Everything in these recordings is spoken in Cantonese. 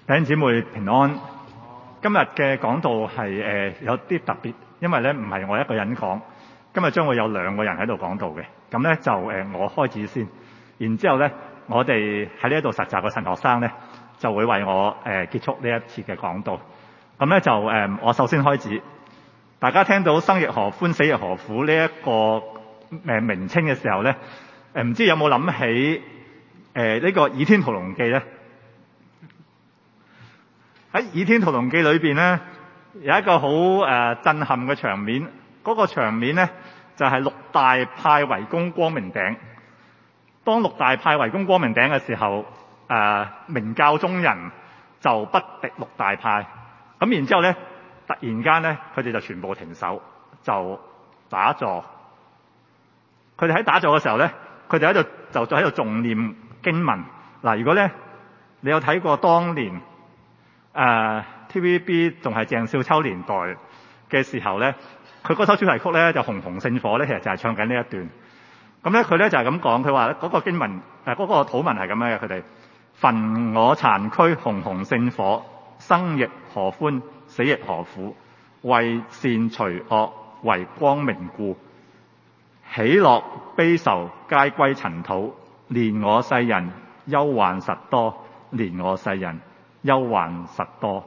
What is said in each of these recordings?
弟兄姊妹平安。今日嘅講道係有啲特別，因為咧唔係我一個人講，今日將會有兩個人喺度講道嘅。咁咧就我開始先，然之後咧我哋喺呢一度實習嘅神學生咧就會為我結束呢一次嘅講道。咁咧就我首先開始。大家聽到生亦何歡，死亦何苦呢一個名稱嘅時候咧，唔知有冇諗起呢個《倚天屠龍記》咧？喺《倚天屠龍記》裏邊咧，有一個好震撼嘅場面。嗰個場面咧就係六大派圍攻光明頂。當六大派圍攻光明頂嘅時候，明教中人就不敵六大派。咁然之後咧，突然間咧，佢哋就全部停手，就打坐。佢哋喺打坐嘅時候咧，佢哋喺度就喺度誦念經文。嗱，如果咧你有睇過當年TVB 仲係鄭少秋年代嘅時候咧，佢嗰首主題曲咧就紅紅聖火咧，其實就係唱緊呢一段。咁咧佢咧就係咁講，佢話嗰個經文嗰個土文係咁樣嘅，佢哋焚我殘軀紅紅聖火，生亦何歡，死亦何苦，為善除惡，為光明故，喜樂悲愁皆歸塵土，憐我世人憂患實多，憐我世人憂患實多。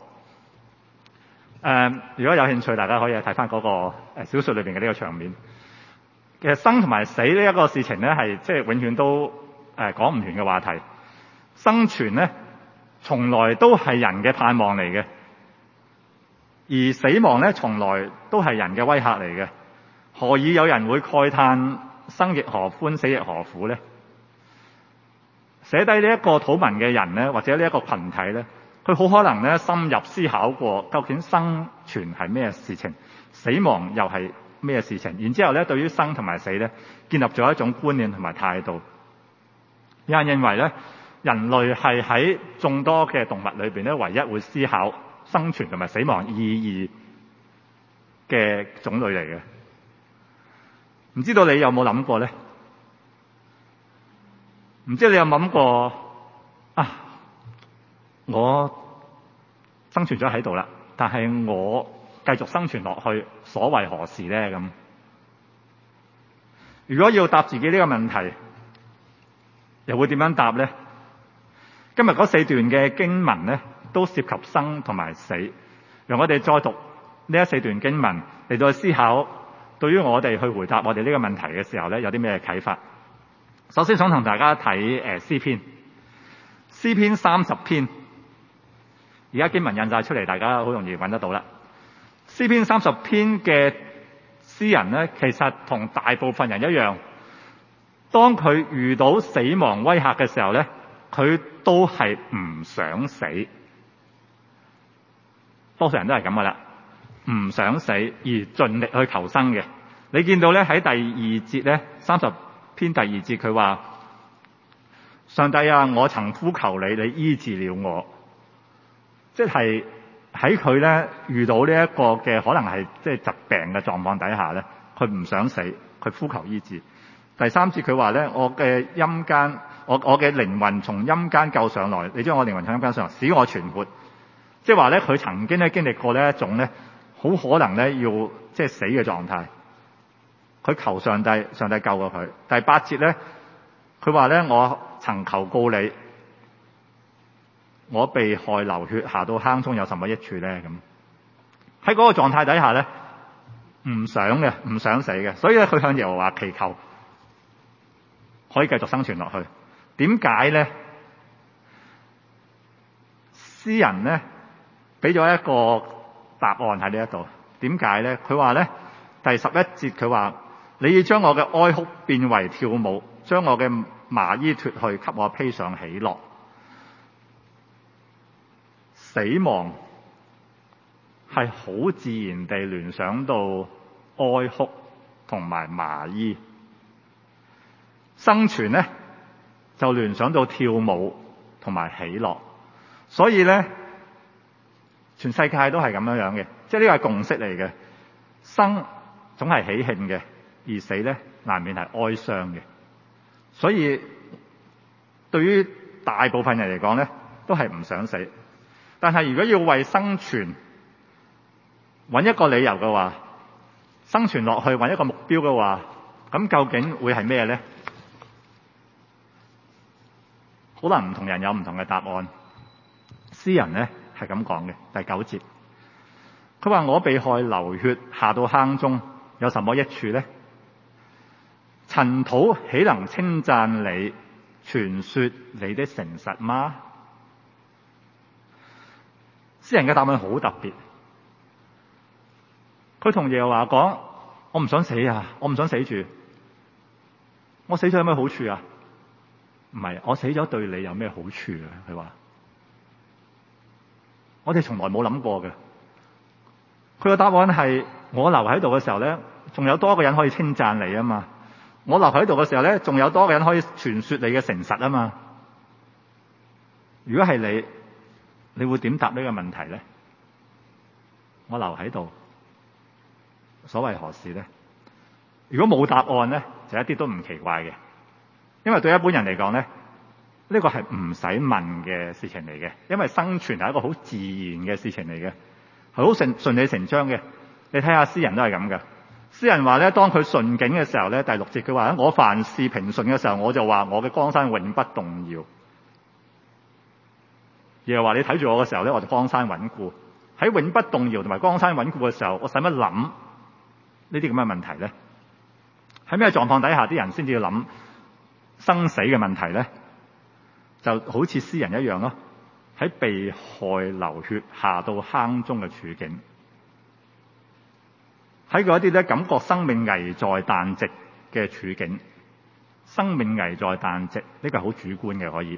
如果有興趣，大家可以睇翻嗰個小說裏邊嘅呢個場面。其實生同埋死呢一個事情咧，係即係永遠都講唔完嘅話題。生存咧，從來都係人嘅盼望嚟嘅，而死亡咧，從來都係人嘅威嚇嚟嘅。何以有人會慨嘆生亦何歡，死亦何苦咧？寫低呢一個土文嘅人咧，或者呢一個群體咧，佢好可能咧深入思考過究竟生存係咩事情，死亡又係咩事情，然之後咧對於生同埋死咧建立咗一種觀念同埋態度。有人認為咧，人類係喺眾多嘅動物裏邊咧唯一會思考生存同埋死亡意義嘅種類嚟嘅。唔知道你有冇諗過咧？唔知你有冇諗過我生存咗喺度啦，但係我繼續生存落去，所為何事咧？咁如果要答自己呢個問題，又會點樣答咧？今日嗰四段嘅經文咧，都涉及生同埋死。讓我哋再讀呢四段經文嚟到思考，對於我哋去回答我哋呢個問題嘅時候咧，有啲咩啟發？首先想同大家睇詩篇30篇。而家經文印晒出嚟，大家好容易揾得到啦。詩篇30篇嘅詩人咧，其實同大部分人一樣，當佢遇到死亡威嚇嘅時候咧，佢都係唔想死。多數人都係咁噶啦，唔想死而盡力去求生嘅。你見到咧喺第二節咧，30篇第二節佢話：上帝啊，我曾呼求你，你醫治了我。即係喺佢咧遇到呢一個嘅可能係即係疾病嘅狀況底下咧，佢唔想死，佢呼求醫治。第三節佢話咧：我嘅陰間，我嘅靈魂從陰間救上來，你將我靈魂從陰間上來，使我存活。即係話咧，佢曾經咧經歷過呢一種咧好可能咧要即係死嘅狀態。佢求上帝，上帝救過佢。第8節咧，佢話咧：我曾求告你，我被害流血下到坑中有什麼益處咧？咁喺嗰個狀態底下咧，唔想死嘅，所以咧佢向耶和華祈求可以繼續生存落去。點解咧？詩人咧俾咗一個答案喺呢一度。點解咧？佢話咧第11節佢話：你要將我嘅哀哭變為跳舞，將我嘅麻衣脫去，給我披上喜樂。死亡係好自然地聯想到哀哭同埋麻衣，生存咧就聯想到跳舞同埋喜樂。所以咧，全世界都係咁樣嘅，即係呢個係共識嚟嘅。生總係喜慶嘅，而死咧難免係哀傷嘅。所以對於大部分人嚟講咧，都係唔想死。 但係如果要為生存揾一個理由嘅話，生存落去揾一個目標嘅話，咁究竟會係咩呢？可能唔同人有唔同嘅答案。詩人呢係咁講嘅，第9節，佢話：我被害流血下到坑中，有什麼益處呢？塵土豈能稱讚你，傳說你的誠實嗎？詩人嘅答案好特別，佢同耶和華講：我唔想死啊，我唔想死住。我死咗有咩好處啊？唔係，我死咗對你有咩好處啊？佢話：我哋從來冇諗過嘅。佢個答案係：我留喺度嘅時候咧，仲有多一個人可以稱讚你啊嘛。我留喺度嘅時候咧，仲有多一個人可以傳說你嘅誠實啊嘛。如果係你，你會點答呢個問題咧？我留喺度，所謂何事咧？如果冇答案咧，就一啲都唔奇怪嘅，因為對一般人嚟講咧，呢個係唔使問嘅事情嚟嘅，因為生存係一個好自然嘅事情嚟嘅，係好順理成章嘅。你睇下詩人都係咁嘅。詩人話咧，當佢順境嘅時候咧，第6節佢話：我凡事平順嘅時候，我就話我嘅江山永不動搖。耶和華你睇住我嘅時候咧，我就江山穩固。喺永不動搖同埋江山穩固嘅時候，我使乜諗呢啲咁嘅問題咧？喺咩狀況底下啲人先至要諗生死嘅問題咧？就好似詩人一樣咯，喺被害流血下到坑中嘅處境。喺嗰啲咧感覺生命危在旦夕嘅處境，生命危在旦夕呢個係好主觀嘅，可以，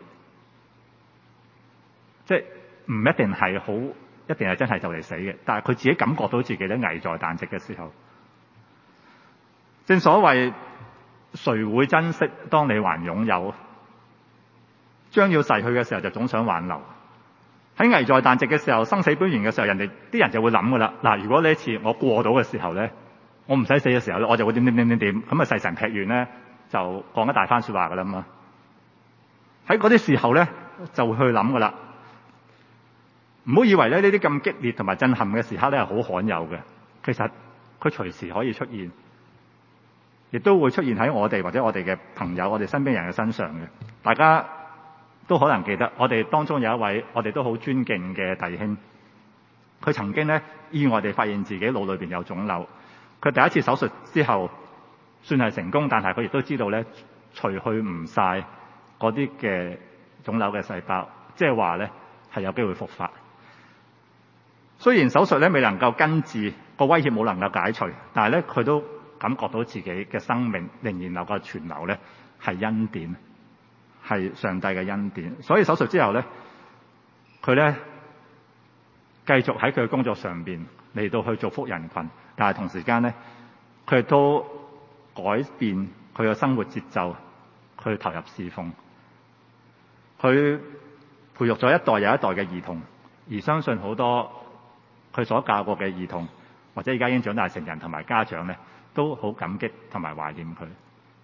即係唔一定係好，一定係真係就嚟死嘅。但係佢自己感覺到自己咧危在旦夕嘅時候，正所謂誰會珍惜當你還擁有，將要逝去嘅時候就總想挽留。喺危在旦夕嘅時候，生死邊緣嘅時候，啲人就會諗噶啦。嗱，如果呢一次我過到嘅時候咧，我唔使死嘅時候咧，我就會點，咁啊誓神劈願咧，就講一大番說話噶啦嘛。喺嗰啲時候咧，就會去諗噶啦。唔好以為咧呢啲咁激烈同埋震撼嘅時刻咧係好罕有嘅，其實佢隨時可以出現，亦都會出現喺我哋或者我哋嘅朋友、我哋身邊人嘅身上嘅。大家都可能記得，我哋當中有一位我哋都好尊敬嘅弟兄，佢曾經咧意外地發現自己腦裏邊有腫瘤。佢第一次手術之後算係成功，但係佢亦都知道咧除去唔晒嗰啲嘅腫瘤嘅細胞，即係話咧係有機會復發。雖然手術咧未能夠根治，個威脅冇能夠解除，但係咧佢都感覺到自己嘅生命仍然能夠存留咧係恩典，係上帝嘅恩典。所以手術之後咧，佢咧繼續喺佢嘅工作上邊嚟到去祝福人群，但係同時間咧佢亦都改變佢嘅生活節奏，去投入侍奉。佢培育咗一代又一代嘅兒童，而相信好多佢所教過嘅兒童或者而家已經長大成人同埋家長咧，都好感激同埋懷念佢。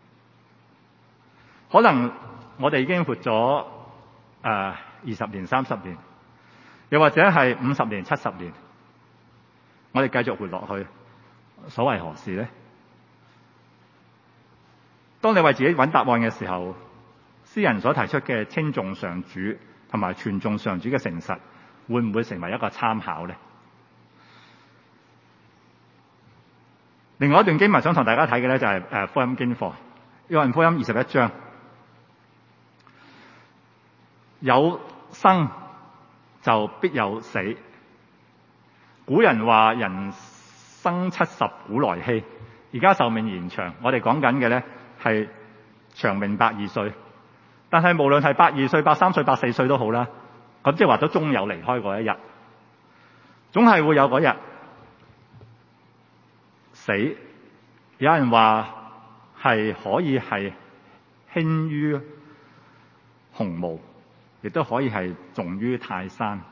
可能我哋已經活咗20年、30年，又或者係50年、70年，我哋繼續活落去，所謂何事呢？當你為自己揾答案嘅時候，詩人所提出嘅稱頌上主同埋傳頌上主嘅誠實，會唔會成為一個參考呢？另外一段經文想同大家睇嘅咧，就係福音經課，約翰福音21章。有生就必有死。古人話人生70古來稀，而家壽命延長，我哋講緊嘅咧係長命120歲。但係無論係120歲、103歲、104歲都好啦，咁即係話都終有離開嗰一日，總係會有嗰日死。有人話係可以係輕於鴻毛，亦都可以係重於泰山。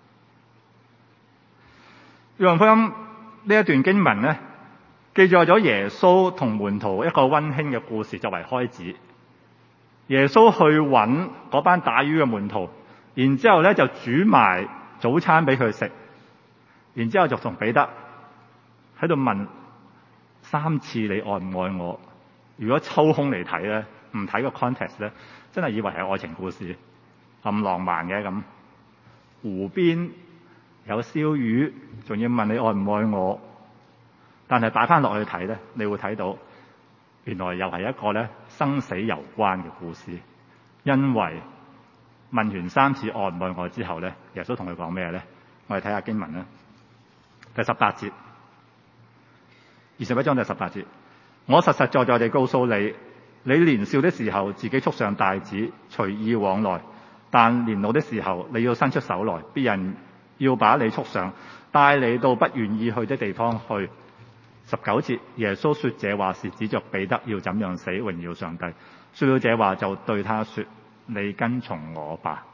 約翰福音呢一段經文咧，記載咗耶穌同門徒一個溫馨嘅故事作為開始。耶穌去揾嗰班打魚嘅門徒，然之後咧就煮埋早餐俾佢食，然之後就同彼得喺度問3次你愛唔愛我？如果抽空嚟睇咧，唔睇個 context 咧，真係以為係愛情故事，咁浪漫嘅咁。湖邊有燒魚，仲要問你愛唔愛我？但係擺翻落去睇咧，你會睇到原來又係一個咧生死攸關嘅故事。因為問完3次愛唔愛我之後咧，耶穌同佢講咩咧？我哋睇下經文啦，第18節，21章第18節。我實實在在地告訴你，你年少的時候自己束上帶子，隨意往來；但年老的時候，你要伸出手來，別人要把你束上，帶你到不願意去的地方去。19節，耶穌說這話是指着彼得要怎樣死，榮耀上帝。說了這話，就對他說：你跟從我吧。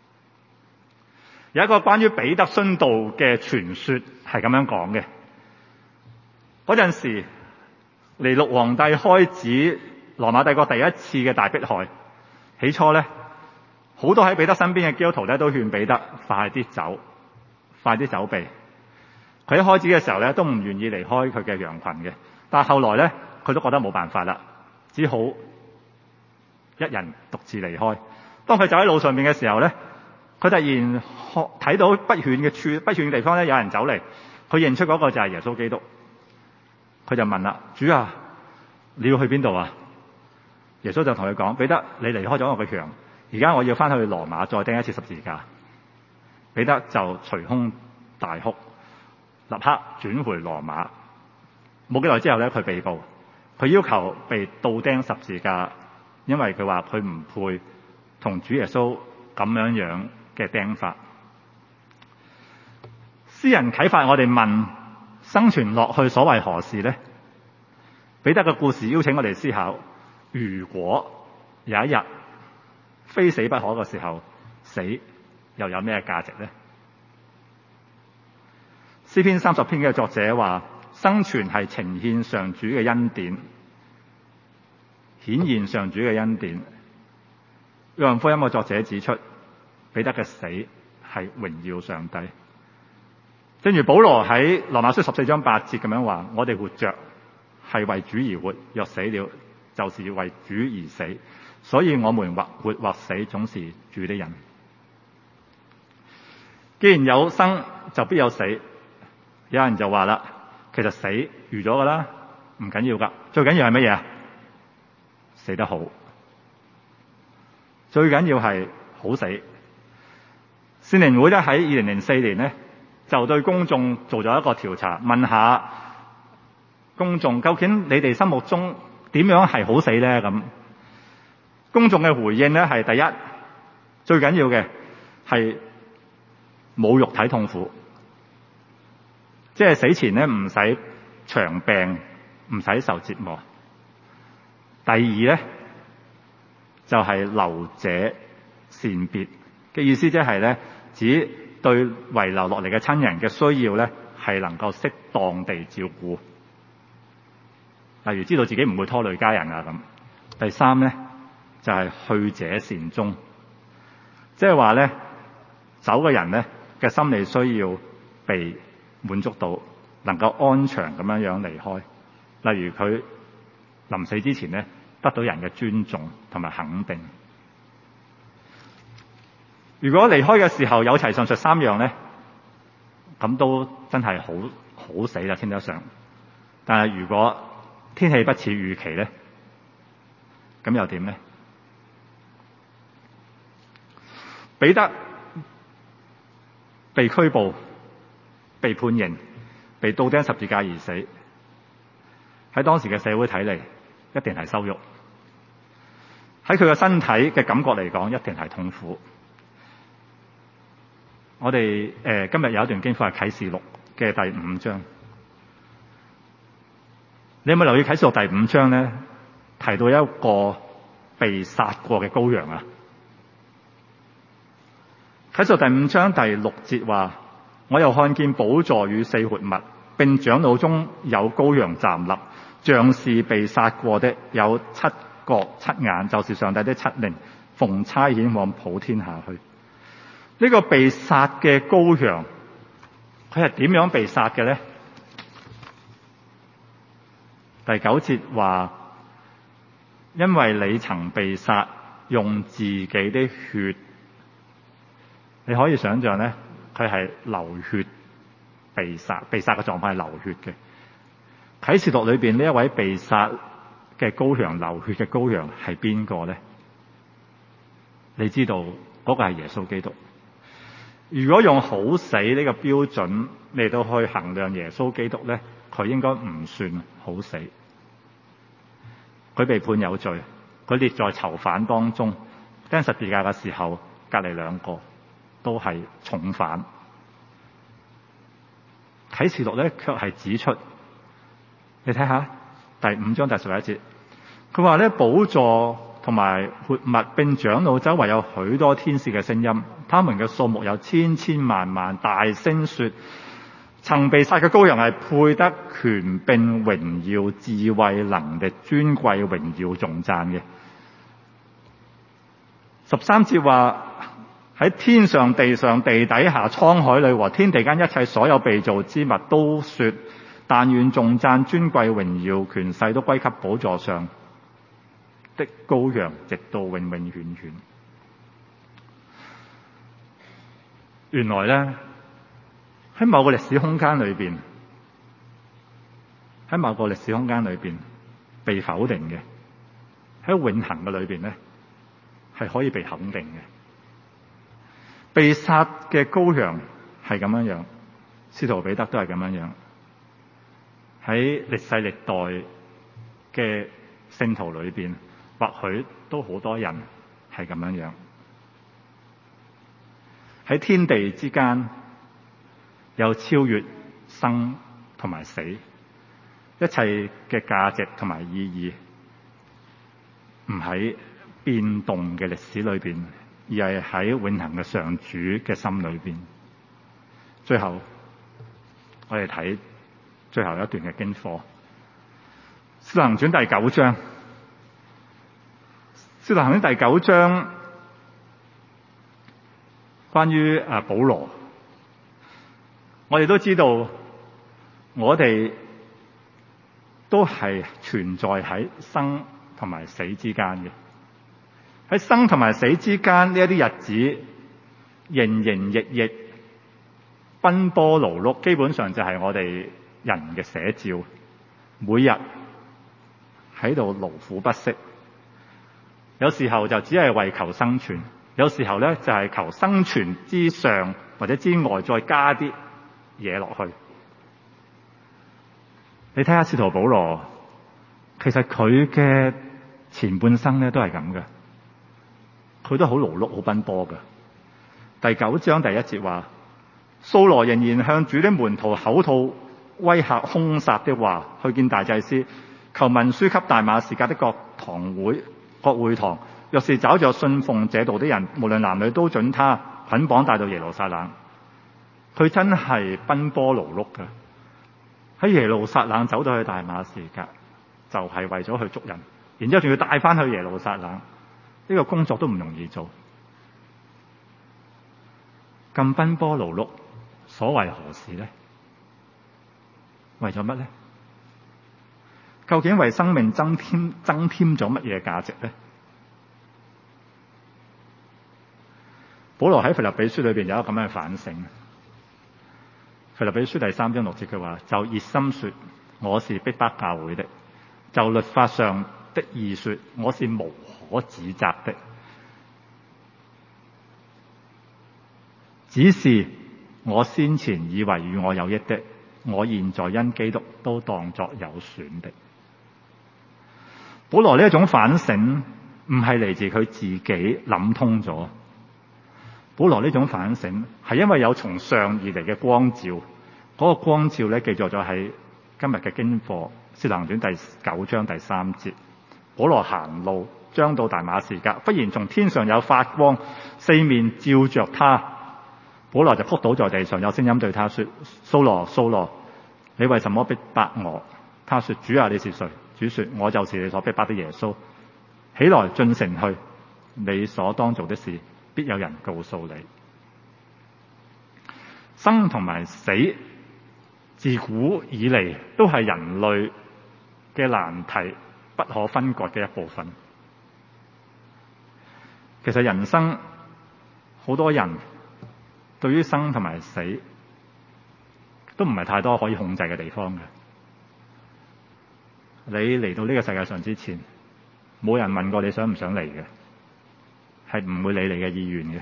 有一個關於彼得殉道嘅傳說係咁樣講嘅。嗰陣時，尼祿皇帝開始羅馬帝國第一次嘅大迫害。起初咧，好多喺彼得身邊嘅基督徒咧都勸彼得快啲走，快啲走避。佢一開始嘅時候咧都唔願意離開佢嘅羊群嘅，但係後來咧佢都覺得冇辦法啦，只好一人獨自離開。當佢走喺路上面嘅時候咧，佢突然睇到不遠嘅地方咧有人走嚟，佢認出嗰個就係耶穌基督。佢就問啦：主啊，你要去邊度啊？耶穌就同佢講：彼得，你離開咗我嘅羊，而家我要翻去羅馬再釘一次十字架。彼得就捶胸大哭，立刻轉回羅馬。冇幾耐之後咧，佢被捕，佢要求被倒釘十字架，因為佢話佢唔配同主耶穌咁樣嘅釘法。詩人啟發我哋問：生存落去所謂何事呢？彼得嘅故事邀請我哋思考：如果有一日非死不可嘅時候，死又有咩價值呢？詩篇30篇嘅作者話：生存係呈現上主嘅恩典，顯現上主嘅恩典。約翰福音嘅作者指出，彼得嘅死係榮耀上帝。正如保羅喺羅馬書14章8節咁樣話：我哋活着係為主而活，若死了就是為主而死。所以我們或活或死，總是主的人。既然有生，就必有死。有人就話啦，其實死預咗噶啦，唔緊要噶，最緊要係乜嘢啊？死得好，最緊要係好死。聖靈會咧喺2004年咧，就對公眾做咗一個調查，問下公眾究竟你哋心目中點樣係好死咧？咁公眾嘅回應咧係：第一，最緊要嘅係冇肉體痛苦，即係死前咧唔使長病，唔使受折磨。第二咧就係留者善別嘅意思，即係咧指對遺留落嚟嘅親人嘅需要咧係能夠適當地照顧，例如知道自己唔會拖累家人啊咁。第三咧就係去者善終，即係話咧走嘅人咧嘅心理需要被滿足到，能夠安詳咁樣離開。例如佢臨死之前咧得到人嘅尊重同埋肯定。如果離開嘅時候有齊上述3樣咧，咁都真係好死啦，稱得上。但係如果天氣不似預期咧，咁又點咧？彼得被拘捕、被判刑、被倒釘十字架而死，喺當時嘅社會睇嚟一定係羞辱，喺佢嘅身體嘅感覺嚟講一定係痛苦。我哋今日有一段經文係啟示錄嘅第5章，你有冇留意啟示錄第5章咧提到一個被殺過嘅羔羊啊？啟示錄第5章第6節話：我又看見寶座與4活物，並長老中有羔羊站立，像是被殺過的，有7角7眼，就是上帝的7靈，奉差遣往普天下去。 呢個被殺嘅羔羊，佢係點樣被殺嘅咧？第9節話，因為你曾被殺，用自己的血，你可以想象咧，佢係流血被殺，被殺嘅狀況係流血嘅。啟示錄裏邊呢一位被殺嘅羔羊，流血嘅羔羊係邊個咧？你知道嗰個係耶穌基督。如果用好死呢個標準嚟到去衡量耶穌基督咧，佢應該唔算好死。佢被判有罪，佢列在囚犯當中，釘十字架嘅時候，隔離兩個都係重犯。啟示錄咧卻係指出，你睇下第5章第11節，佢話咧，寶座同埋活物並長老周圍有許多天使嘅聲音，他們嘅數目有千千萬萬，大聲說，曾被殺嘅羔羊係配得權柄榮耀智慧能力尊貴榮耀頌讚嘅。13節話，喺天上地上地底下滄海裏和天地間一切所有被造之物都說，但願頌讚尊貴榮耀權勢都歸給寶座上的羔羊，直到永永遠遠。原來咧，喺某個歷史空間裏邊，被否定嘅，喺永恆嘅裏邊咧，係可以被肯定嘅。被殺嘅羔羊係咁樣樣，使徒彼得都係咁樣樣。喺歷世歷代嘅聖徒裏邊，或許都好多人係咁樣樣。喺天地之間有超越生同埋死，一切嘅價值同埋意義唔喺變動嘅歷史裏邊，而係喺永恆嘅上主嘅心裏邊。最後我哋睇最後一段嘅經課，《使徒行傳》第9章，《使徒行傳》第9章關於保羅。我哋都知道，我哋都係存在喺生同埋死之間嘅。喺生同埋死之間呢一啲日子，營營役役、奔波勞碌，基本上就係我哋人嘅寫照。每日喺度勞苦不息，有時候就只係為求生存，有時候咧就係求生存之上或者之外再加啲嘢落去。你睇下使徒保羅，其實佢嘅前半生咧都係咁嘅，佢都好勞碌好奔波嘅。第9章第1節話，掃羅仍然向主的門徒口吐威嚇兇殺的話，去見大祭司，求文書給大馬士革的各會堂，若是找着信奉這道的人，無論男女，都准他捆綁帶到耶路撒冷。佢真係奔波勞碌嘅，喺耶路撒冷走到去大馬士革，就係為咗去捉人，然之後仲要帶翻去耶路撒冷。呢個工作都唔容易做，咁奔波勞碌，所為何事呢？為咗乜呢？究竟為生命增添咗乜嘢價值呢？保羅喺腓立比書裏邊有一個咁樣嘅反省。腓立比書第3章6節佢話，就熱心說我是逼迫教會的，就律法上的義說我是無可指責的，只是我先前以為與我有益的，我現在因基督都當作有損的。保羅呢一種反省唔係嚟自佢自己諗通咗，保羅呢種反省係因為有從上而嚟嘅光照。嗰個光照咧記載咗喺今日嘅經課《使徒行傳》第9章第3節。保羅行路將到大馬士革，忽然從天上有發光，四面照着他。保羅就仆倒在地上，有聲音對他說：掃羅，掃羅，你為什麼逼迫我？他說：主啊，你是誰？主說：我就是你所逼迫的耶穌。起來進城去，你所當做的事必有人告訴你。 生同埋死自古以嚟都係人類嘅難題不可分割嘅一部分。其實人生好多人對於生同埋死都唔係太多可以控制嘅地方嘅。你嚟到呢個世界上之前，冇人問過你想唔想嚟嘅，係唔會理你嘅意願嘅。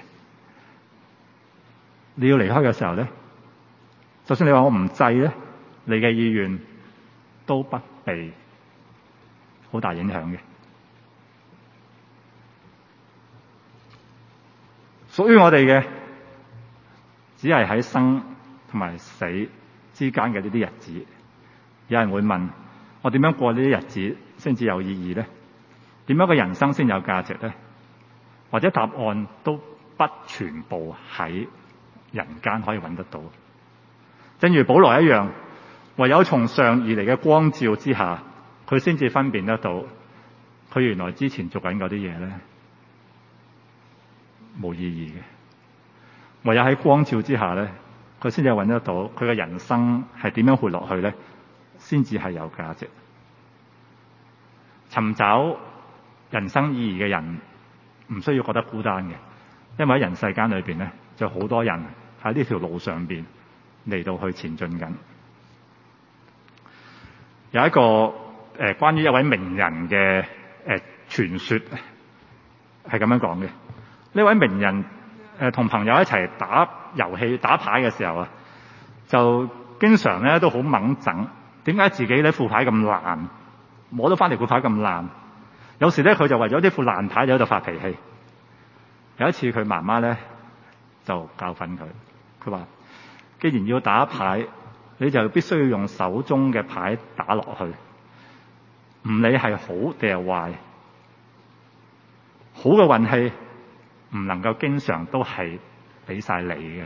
你要離開嘅時候咧，就算你話我唔制咧，你嘅意願都不被好大影響嘅。屬於我哋嘅只係喺生同埋死之間嘅呢啲日子。有人會問，我點樣過呢啲日子先至有意義咧？點樣嘅人生先有價值咧？或者答案都不全部喺人間可以揾得到。正如保羅一樣，唯有從上而嚟嘅光照之下，佢先至分辨得到佢原來之前做緊嗰啲嘢咧冇意義嘅。唯有喺光照之下咧，佢先至揾得到佢嘅人生係點樣活落去咧，先至係有價值。尋找人生意義嘅人唔需要覺得孤單嘅，因為喺人世間裏邊咧，就好多人喺呢條路上邊嚟到去前進緊。有一個關於一位名人嘅傳說係咁樣講嘅。呢位名人同朋友一齊打遊戲打牌嘅時候啊，就經常咧都好猛整。點解自己呢副牌咁爛，摸到翻嚟副牌咁爛？有時咧佢就為咗呢副爛牌就喺度發脾氣。有一次佢媽媽咧就教訓佢，佢話：既然要打牌，你就必須要用手中嘅牌打落去，唔理係好定係壞。好嘅運氣唔能夠經常都係俾晒你嘅。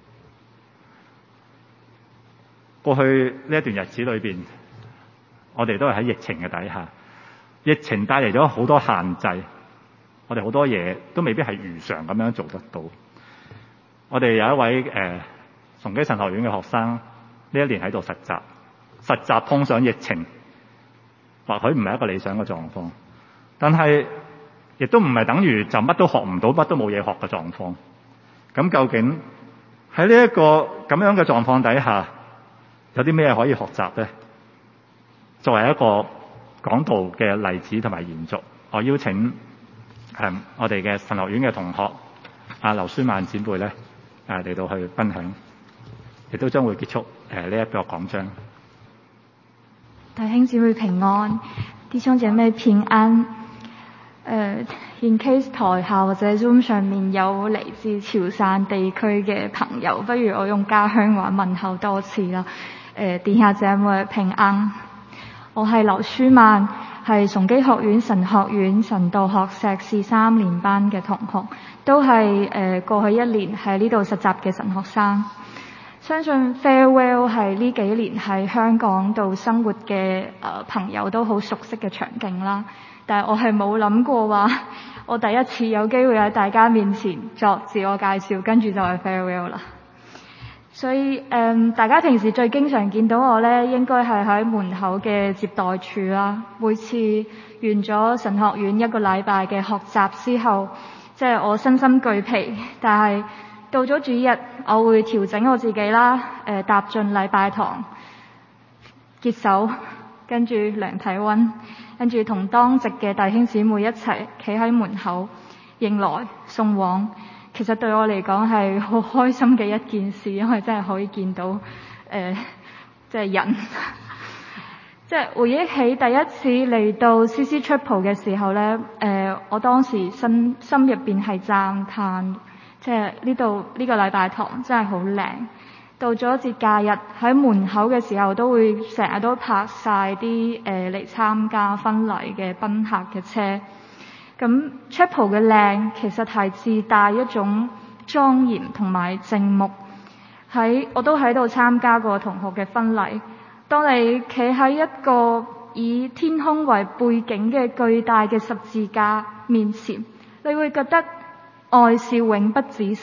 過去呢一段日子裏邊，我哋都係喺疫情嘅底下，疫情帶嚟咗好多限制，我哋好多嘢都未必係如常咁樣做得到。我哋有一位崇基神學院嘅學生，呢一年喺度實習碰上疫情，或許唔係一個理想嘅狀況，但係亦都唔係等於就乜都學唔到，乜都冇嘢學嘅狀況。咁究竟喺呢一個咁樣嘅狀況底下，有啲咩可以學習咧？作為一個講道嘅例子同埋延續，我邀請我哋嘅神學院嘅同學劉書曼姊妹咧嚟到去分享，亦都將會結束呢一個講章。 弟兄姊妹平安，弟兄姐妹平安。in case 台下或者 Zoom 上面有嚟自潮汕地區嘅朋友，不如我用家鄉話問候多次啦。弟兄姐妹平安，我係劉書曼，係崇基學院神學院神道學碩士3年班嘅同學，都係過去1年喺呢度實習嘅神學生。相信 farewell 係呢幾年喺香港度生活嘅朋友都好熟悉嘅場景啦。但係我係冇諗過話，我第一次有機會喺大家面前作自我介紹，跟住就係 farewell 啦。所以大家平時最經常見到我咧，應該係喺門口嘅接待處啦。每次完咗神學院1個禮拜嘅學習之後，即係我身心俱疲，但係到咗主日，我會調整我自己啦，踏進禮拜堂，潔手，跟住量體溫，跟住同當值嘅弟兄姊妹一齊企喺門口迎來送往。其實對我嚟講係好開心嘅一件事，因為真係可以見到即係人。即係回憶起第一次嚟到 CC Chapel 嘅時候咧，我當時心入邊係讚嘆，即係呢度呢個禮拜堂真係好靚。到咗節假日喺門口嘅時候，都會成日都泊晒啲嚟參加婚禮嘅賓客嘅車。咁 Chapel 嘅靚其實係自帶一種莊嚴同埋靜穆。我都喺度參加過同學嘅婚禮。當你企喺一個以天空為背景嘅巨大嘅十字架面前，你會覺得愛是永不止息，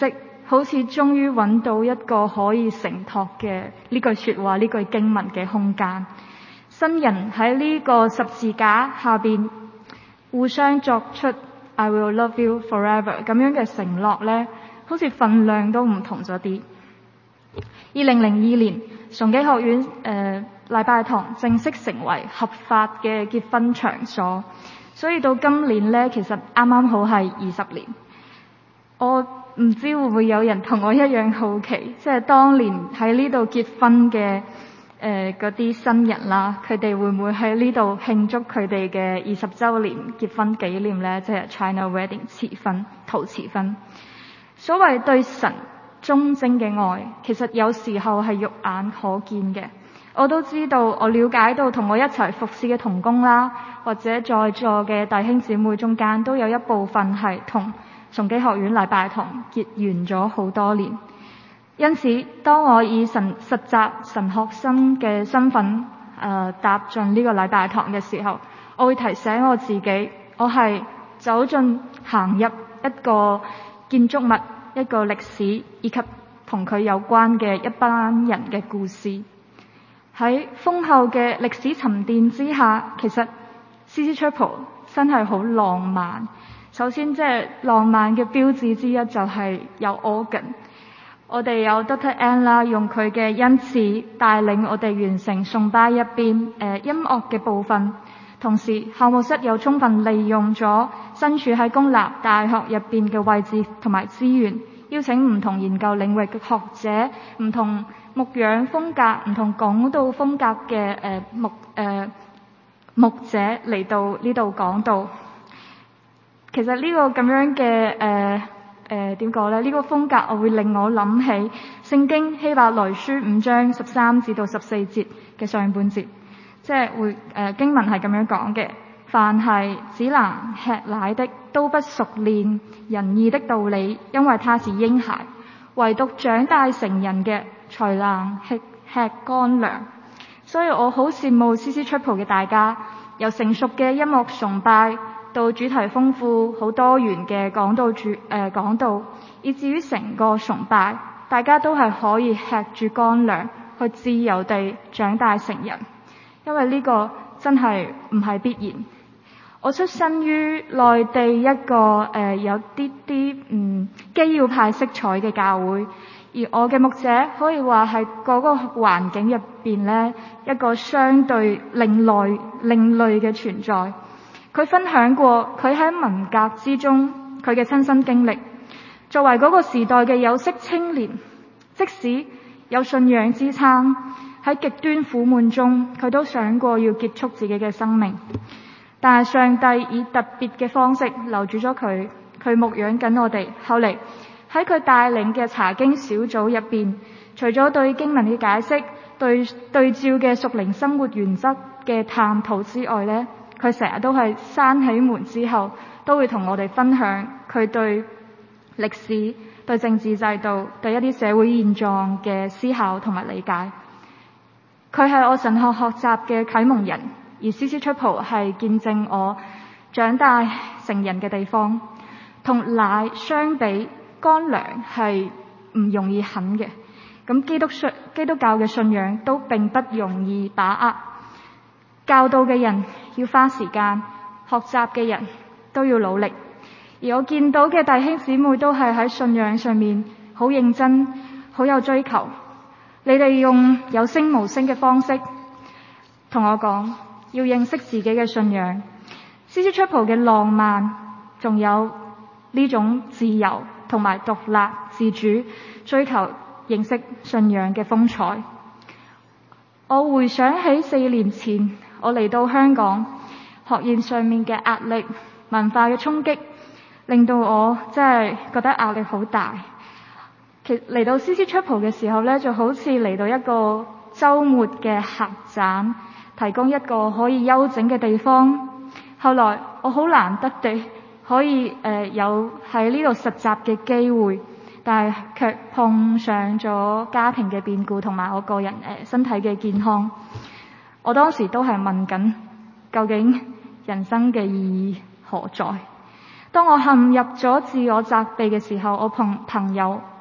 好似終於揾到一個可以承托嘅呢句說話、呢句經文嘅空間。新人喺呢個十字架下邊互相作出 I will love you forever 咁樣嘅承諾呢，好似份量都唔同咗啲。2002年崇基學院禮拜堂正式成為合法嘅結婚場所，所以到今年呢，其實啱啱好係20年。我唔知會唔會有人同我一樣好奇，即係當年喺呢度結婚嘅嗰啲新人啦，佢哋會唔會喺呢度慶祝佢哋嘅20週年結婚紀念呢？即係 China Wedding 陶瓷婚。所謂對神忠貞嘅愛，其實有時候係肉眼可見嘅。我都知道，我了解到同我一齊服侍嘅同工啦，或者在座嘅弟兄姊妹中間，都有一部分係同崇基學院禮拜堂結緣咗好多年。因此，當我以實習神學生嘅身份踏進呢個禮拜堂嘅時候，我會提醒我自己，我係行入一個建築物、一個歷史以及同佢有關嘅一班人嘅故事。喺豐厚嘅歷史沉澱之下，其實 CC Chapel 真係好浪漫。首先，即係浪漫嘅標誌之一就係有 organ。我哋有 Dr. N 啦，用佢嘅恩賜帶領我哋完成崇拜入邊音樂嘅部分。同時，校務室又充分利用咗身處喺公立大學入邊嘅位置同埋資源，邀請唔同研究領域嘅學者、唔同牧養風格、唔同講道風格嘅牧者嚟到呢度講道。其實呢個咁樣嘅點講呢？呢個風格我會令我諗起聖經希伯來書5章13至到14節嘅上半節，即係會經文係咁樣講嘅：凡係只能吃奶的，都不熟練仁義的道理，因為他是嬰孩；唯獨長大成人嘅，才能吃乾糧。所以我好羨慕 CC Chapel 嘅大家，由成熟嘅音樂崇拜到主題豐富、好多元嘅講道，以至於成個崇拜，大家都係可以吃住乾糧，去自由地長大成人。因為呢個真係唔係必然。我出身於內地一個有啲基要派色彩嘅教會，而我嘅牧者可以話係嗰個環境入邊呢一個相對另類嘅存在。佢分享過佢喺文革之中佢嘅親身經歷。作為嗰個時代嘅有色青年，即使有信仰支撐，喺極端苦悶中，佢都想過要結束自己嘅生命。但係上帝以特別嘅方式留住咗佢，佢牧養緊我哋。後嚟喺佢帶領嘅查經小組入邊，除咗對經文嘅解釋、對照嘅屬靈生活原則嘅探討之外呢，佢成日都係閂起門之後，都會同我哋分享佢對歷史、對政治制度、對一啲社會現狀嘅思考同埋理解。佢係我神學學習嘅啟蒙人，而 CC Chapel 係見證我長大成人嘅地方。同奶相比，乾糧係唔容易啃嘅。咁基督教嘅信仰都並不容易把握。教導嘅人要花時間，學習嘅人都要努力。而我見到嘅弟兄姊妹都係喺信仰上面好認真、好有追求。你哋用有聲無聲嘅方式同我講，要認識自己嘅信仰。CC Chapel 嘅浪漫，仲有呢種自由同埋獨立自主，追求認識信仰嘅風采。我回想起4年前我嚟到香港，學業上面嘅壓力、文化嘅衝擊，令到我真係覺得壓力好大。嚟到 CC Chapel 嘅時候呢，就好似嚟到一個週末嘅客棧，提供一個可以休整嘅地方。後來我好難得地可以有喺呢度實習嘅機會，但係卻碰上咗家庭嘅變故同埋我個人身體嘅健康。我當時都係問緊，究竟人生嘅意義何在？當我陷入咗自我責備嘅時候，我朋友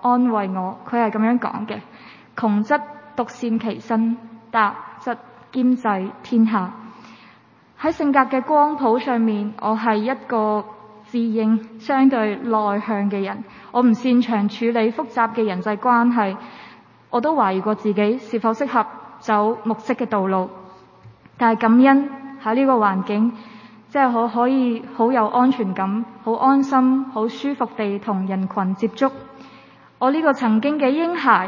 安慰我。佢係咁樣講嘅：窮則獨善其身，達則兼濟天下。喺性格嘅光譜上面，我係一個自認相對內向嘅人，我唔擅長處理複雜嘅人際關係，我都懷疑過自己是否適合走牧職嘅道路。但係感恩喺呢個環境，即係我可以好有安全感、好安心、好舒服地同人群接觸。我呢個曾經嘅嬰孩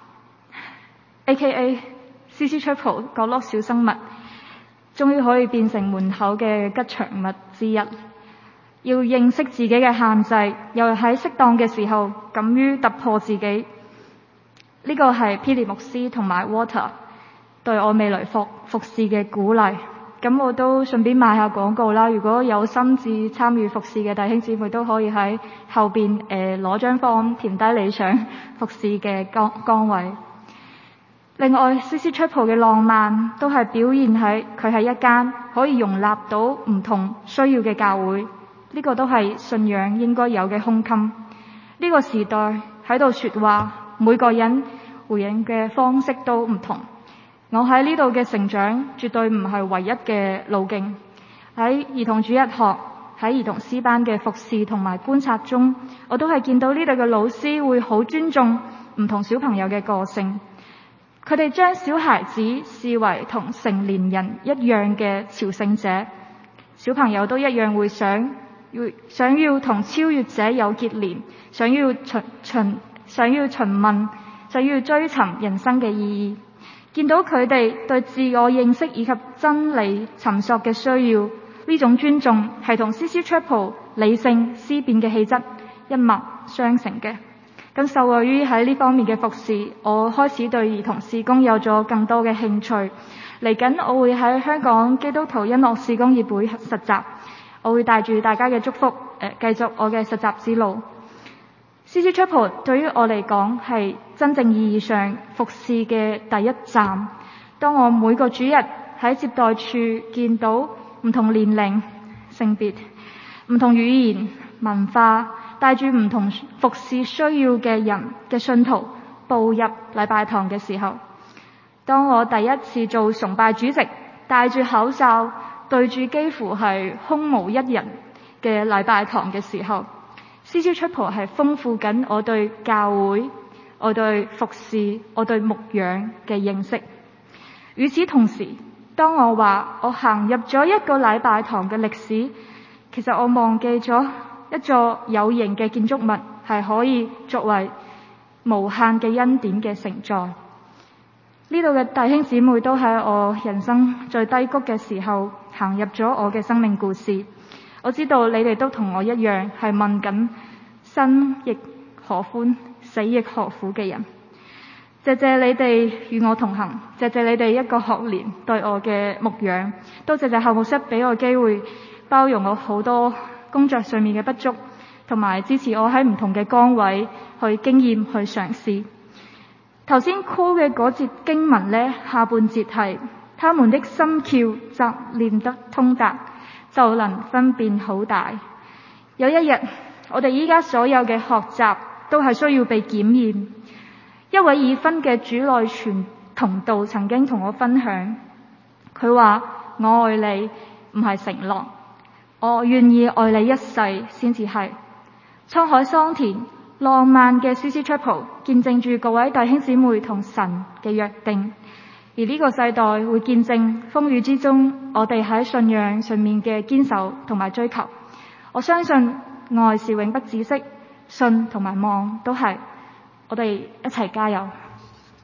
AKA CC Chapel 角落小生物，終於可以變成門口嘅吉祥物之一。要認識自己嘅限制，又喺適當嘅時候敢於突破自己。呢個係霹靂牧師同埋 Water 對我未來服侍嘅鼓勵。咁我都順便賣下廣告啦。如果有心志參與服侍嘅弟兄姊妹，都可以喺後邊攞張 form 填低你想服侍嘅崗位。另外 CC Chapel 嘅浪漫都係表現喺佢係一間可以容納到唔同需要嘅教會。呢個都係信仰應該有嘅胸襟。呢個時代喺度說話，每個人回應嘅方式都唔同。我喺呢度嘅成長絕對唔係唯一嘅路徑。喺兒童主日學、喺兒童詩班嘅服侍同埋觀察中，我都係見到呢度嘅老師會好尊重唔同小朋友嘅個性。佢哋將小孩子視為同成年人一樣嘅朝聖者，小朋友都一樣會想要同超越者有結連，想要詢問，想要追尋人生嘅意義。見到佢哋對自我認識以及真理尋索嘅需要，呢種尊重係同 CC Chapel 理性思辨嘅氣質一脈相承嘅。咁受惠於喺呢方面嘅服侍，我開始對兒童事工有咗更多嘅興趣。嚟緊我會喺香港基督徒音樂事工協會實習，我會帶住大家嘅祝福繼續我嘅實習之路。CC Chapel 對於我嚟講係真正意義上服侍嘅第一站。當我每個主日喺接待處見到唔同年齡、性別、唔同語言、文化，帶住唔同服侍需要嘅人嘅信徒步入禮拜堂嘅時候，當我第一次做崇拜主席，戴住口罩對住幾乎係空無一人嘅禮拜堂嘅時候，CC Chapel 係豐富緊我對教會、我對服侍、我對牧養嘅認識。與此同時，當我話我行入咗一個禮拜堂嘅歷史，其實我忘記咗一座有形嘅建築物係可以作為無限嘅恩典嘅承載。呢度嘅弟兄姊妹都喺我人生最低谷嘅時候行入咗我嘅生命故事。我知道你哋都同我一樣係問緊生亦何歡，死亦何苦嘅人。謝謝你哋與我同行，謝謝你哋一個學年對我嘅牧養，都謝謝校牧室俾我機會包容我好多工作上面嘅不足，同埋支持我喺唔同嘅崗位去經驗去嘗試。頭先 call 嘅嗰節經文呢，下半節係他們的心竅則練得通達，就能分辨好歹。有一日，我哋依家所有嘅學習都係需要被檢驗。一位已婚嘅主內傳同道曾經同我分享，佢話：我愛你唔係承諾，我願意愛你一世先至係。滄海桑田，浪漫嘅 CC Chapel 見證住各位弟兄姊妹同神嘅約定，而呢個世代會見證風雨之中我哋喺信仰上面嘅堅守同埋追求。我相信愛是永不止息，信同埋望都係。我哋一齊加油。